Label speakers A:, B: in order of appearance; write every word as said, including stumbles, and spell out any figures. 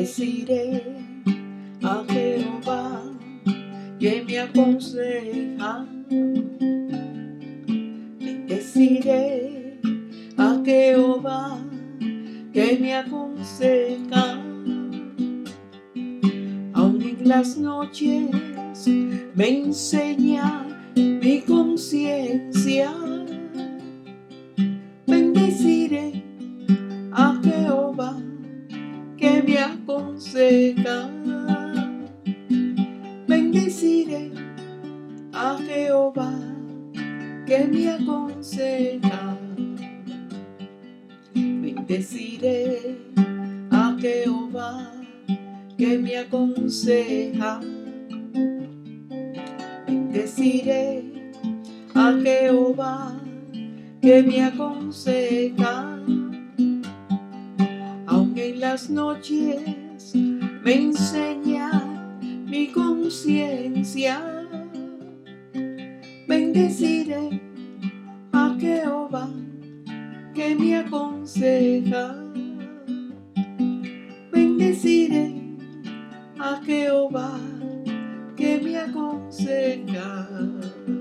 A: Bendeciré a Jehová que me aconseja. Bendeciré a Jehová que me aconseja. Aun en las noches me enseña mi conciencia. Bendeciré a Jehová que me aconseja. Bendeciré a Jehová que me aconseja. Bendeciré a Jehová que me aconseja. Bendeciré a Jehová que me aconseja. Aun en las noches me enseña mi conciencia. Bendeciré a Jehová que me aconseja. Bendeciré a Jehová que me aconseja.